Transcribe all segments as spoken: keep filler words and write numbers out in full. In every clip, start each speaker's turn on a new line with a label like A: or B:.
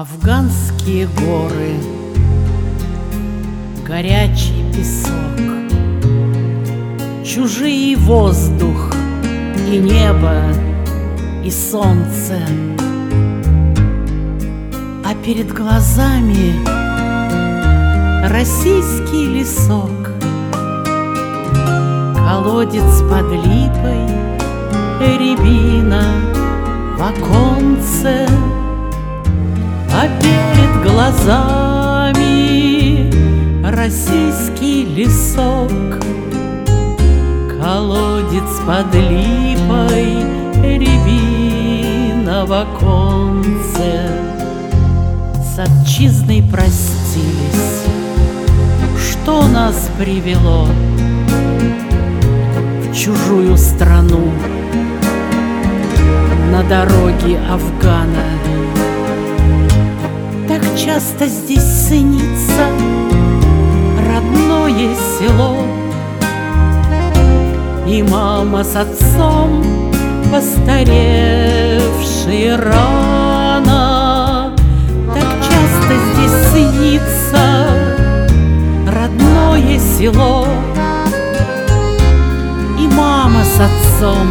A: Афганские горы, горячий песок, чужие воздух и небо, и солнце, а перед глазами российский лесок, колодец под липой, рябина в оконце, а перед глазами российский лесок, колодец под липой, рябина в оконце. С отчизной простились, что нас привело в чужую страну на дороге Афгана. Так часто здесь ценится родное село, и мама с отцом, постаревшие рано. Так часто здесь ценится родное село, и мама с отцом,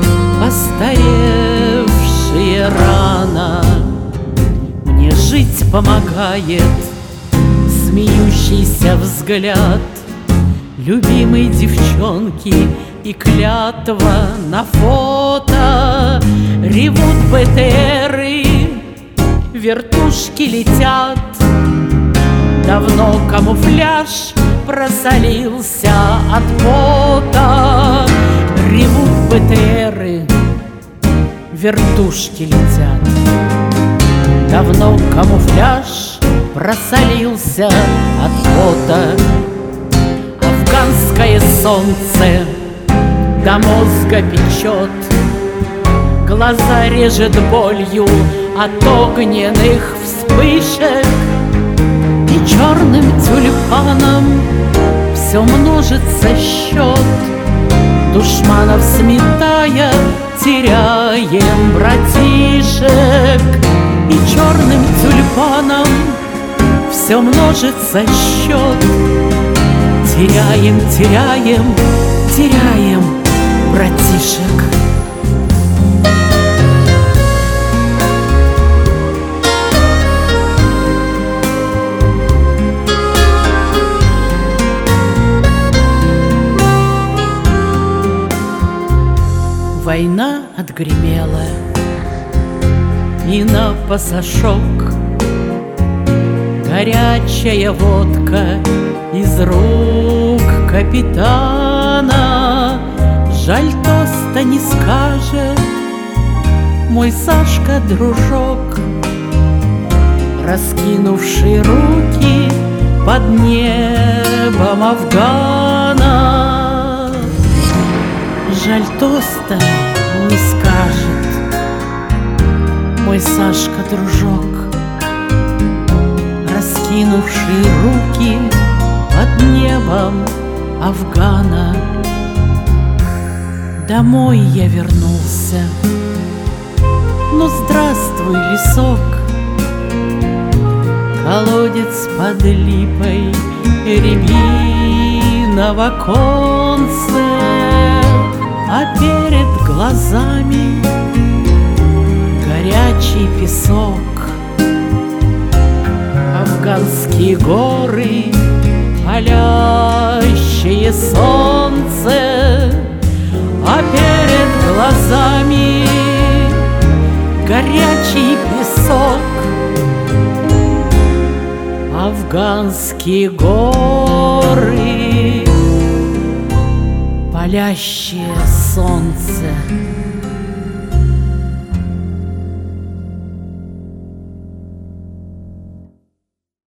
A: постаревшие рано. Мне жить помогает смеющийся взгляд любимой девчонки и клятва на фото. Ревут БТРы, вертушки летят, давно камуфляж просолился от пота. Ревут БТРы, вертушки летят, давно камуфляж просолился от пота. Афганское солнце до мозга печет, глаза режет болью от огненных вспышек, и черным тюльпаном все множится счет. Душманов сметая, теряем братишек, и черным тюльпаном все множится счет. Теряем, теряем, теряем братишек. Война отгремела, и на пасашок горячая водка из рук капитана. Жаль, тоста не скажет мой Сашка-дружок, раскинувший руки под небом Афгана. Жаль, тоста не скажет мой Сашка-дружок, раскинувший руки под небом Афгана. Домой я вернулся, ну здравствуй, лесок, колодец под липой, рябина в оконце, а перед глазами горячий песок. Афганские горы, палящее солнце, а перед глазами горячий песок. Афганские горы, палящее солнце.